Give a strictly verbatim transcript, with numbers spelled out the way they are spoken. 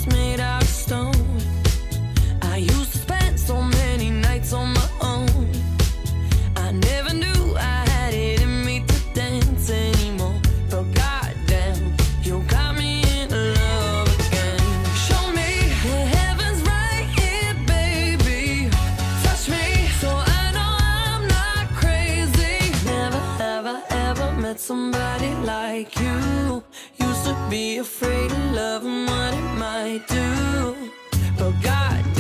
was made out of stone. I used to spend so many nights on my own. I never knew I had it in me to dance anymore. But goddamn, you got me in love again. Show me the heaven's right here, baby. Touch me so I know I'm not crazy. Never have I ever met somebody like you. Used to be afraid of love and what it might do. But God